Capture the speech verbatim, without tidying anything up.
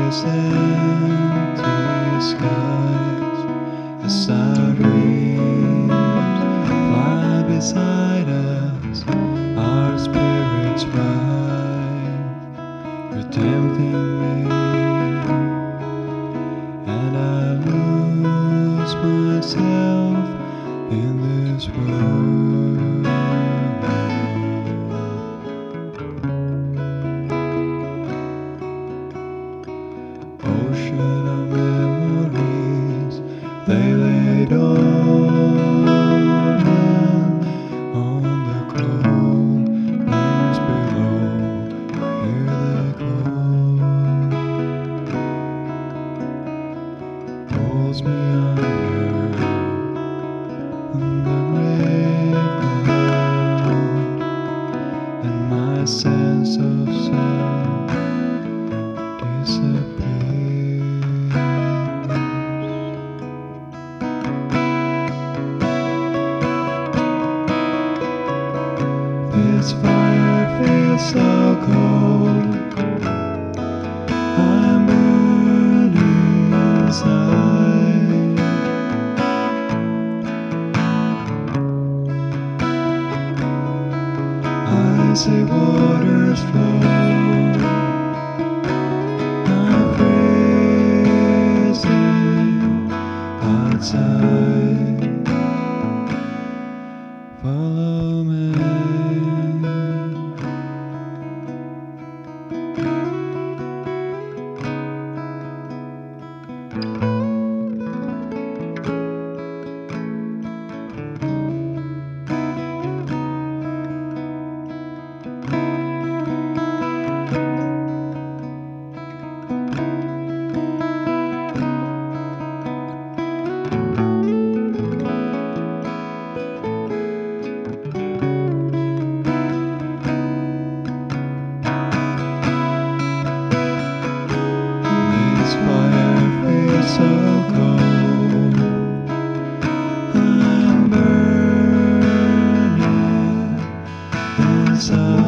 this empty skies, a siren fly beside us, our spirits rise, you're tempting me, and I lose myself in this world. Ocean of memories, they lay dormant on the cold lands below. Hear the cold pulls me under, under gray cloud, and my sense of self disappears. This fire feels so cold, I'm burning inside. Icy waters flow, I'm freezing outside. Follow me. This fire feels so cold, I'm burning inside.